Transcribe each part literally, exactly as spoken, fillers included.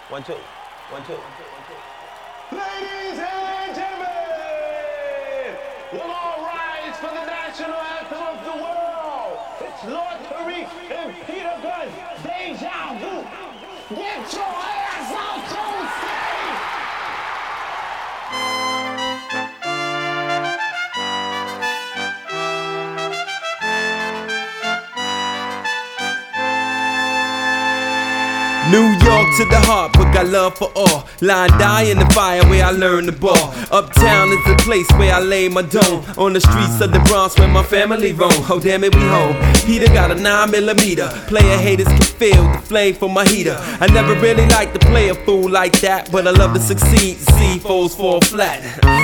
One, two. One, two. One, two. One, two. Ladies and gentlemen, we'll all rise for the national anthem of the world. It's Lord Tariq and Peter Gunn. Deja vu. Get your ass out to the stage. New York to the heart, but got love for all. Line die in the fire where I learned the ball. Uptown is the place where I lay my dome. On the streets of the Bronx where my family roam. Oh damn it, we home. Peter got a nine millimeter. Player haters can feel the flame from my heater. I never really liked to play a fool like that, but I love to succeed. See foes fall flat,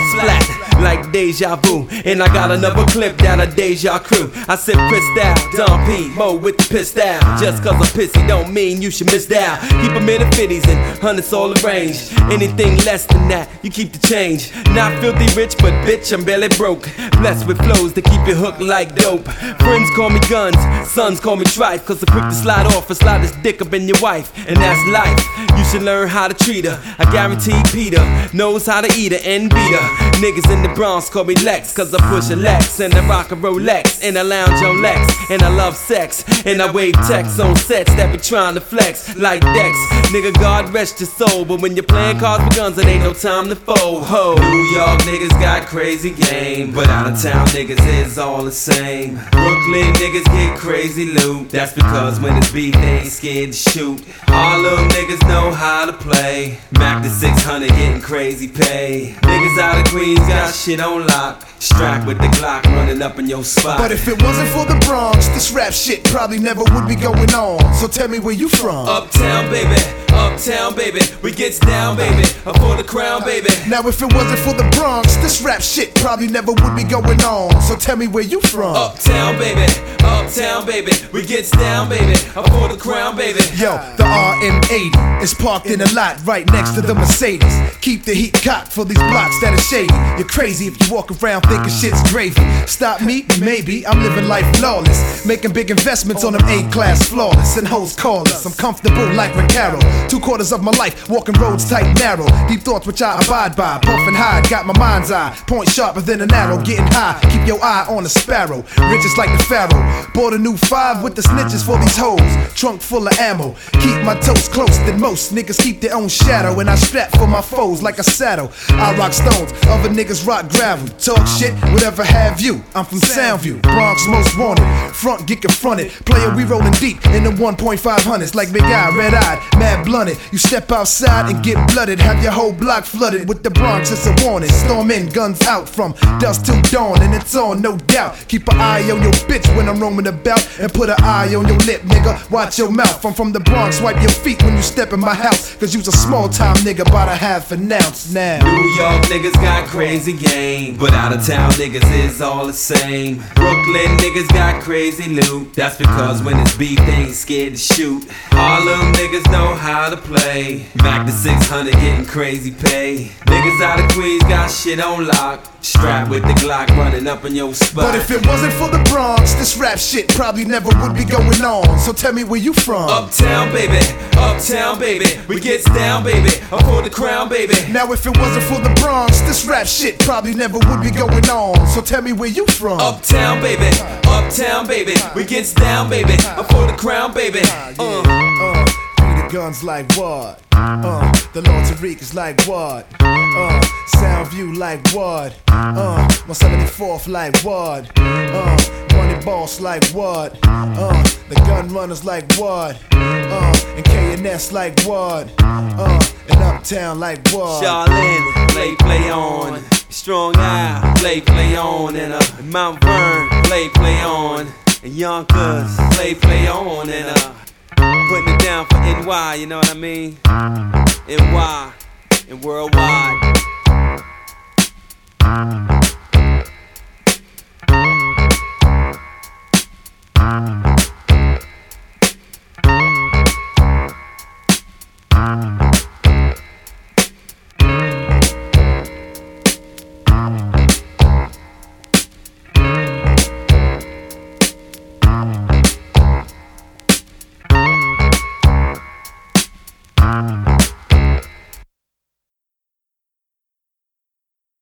flat like deja vu. And I got another clip down a deja crew. I said pissed out, Don P, Mo with the pissed out. Just cause I'm pissy don't mean you should miss that. Keep them in the fifties and hundreds all arranged. Anything less than that, you keep the change. Not filthy rich, but bitch, I'm barely broke. Blessed with flows that keep you hooked like dope. Friends call me guns, sons call me trife. Cause I'm quick to slide off and slide this dick up in your wife. And that's life, you should learn how to treat her. I guarantee Peter knows how to eat her and beat her. Niggas in the Bronx call me Lex. Cause I push a Lex and I rock a Rolex. And I lounge on Lex, and I love sex. And I wave texts on sets that be trying to flex like Dex. Nigga, God rest your soul. But when you're playing cards with guns, it ain't no time to fold. Ho. New York niggas got crazy game, but out of town niggas is all the same. Brooklyn niggas get crazy loot. That's because when it's beef, they ain't scared to shoot. Harlem niggas know how to play. Mac the six hundred getting crazy pay. Niggas out of Queens got shit on lock. Strapped with the Glock running up in your spot. But if it wasn't for the Bronx, this rap shit probably never would be going on. So tell me where you from. Uptown, baby. Uptown, baby. We gets down, baby. Up for the crown, baby. Now if it wasn't for the Bronx, this rap shit probably never would be going on. So tell me where you from. Uptown, baby. Uptown, baby. We gets down, baby. Up for the crown, baby. Yo, the R M eighty is parked in a lot right next to the Mercedes. Keep the heat cocked for these blocks that are shady. You're crazy if you walk around thinking shit's gravy. Stop me? Maybe. I'm living life flawless, making big investments on them A-class flawless. And hoes call us. I'm comfortable like Recaro. Two quarters of my life, walking roads tight narrow. Deep thoughts which I abide by. Puffin' high, got my mind's eye. Point sharper than an arrow, getting high. Keep your eye on a sparrow. Riches like the pharaoh. Bought a new five with the snitches for these hoes. Trunk full of ammo. Keep my toes close than most. Niggas keep their own shadow. And I strap for my foes like a saddle. I rock stones, other niggas rock gravel. Talk shit, whatever have you. I'm from Soundview, Bronx most wanted. Front get confronted. Player, we rolling deep in the one point five hundreds. Like big eye, red eyed, mad blunted. You step outside and get blooded. Have your whole block flooded with the Bronx, it's a warning. Storm in, guns out from dusk till dawn. And it's on, no doubt. Keep an eye on your bitch when I'm roaming about. And put an eye on your lip, nigga. Watch your mouth. I'm from the Bronx, wipe your feet when you step in my house. Cause you's a small time nigga, about a half an ounce now. New York niggas got crazy game, but out of town niggas is all the same. Brooklyn niggas got crazy loot. That's because when it's beef, they ain't scared to shoot. Harlem niggas know how to play. Mac the six hundred getting crazy pay. Niggas out of Queens got shit on lock. Strapped with the Glock running up in your spot. But if it wasn't for the Bronx, this rap shit probably never would be going on. So tell me where you from. Uptown, baby. Uptown, baby. We gets down, baby. Up for the crown, baby. Now if it wasn't for the Bronx, this rap shit probably never would be going on. So tell me where you from. Uptown, baby. Uptown, baby. We gets down, baby. Up for the crown, baby. Uh. Uh, Peter Guns like what? Uh, the Lord Tariq is like what? Uh, Soundview like what? Uh, one seventy-fourth like what? Uh, Money Boss like what? Uh, the Gun Runners like what? Uh, and K and S like what? Uh, and Uptown like what? Charlene, play, play on. Strong Eye, play, play on. And uh, Mount Vern, play, play on. And Yonkers, play, play on. And uh, putting it down for N Y, you know what I mean? N Y, and worldwide. Thank you.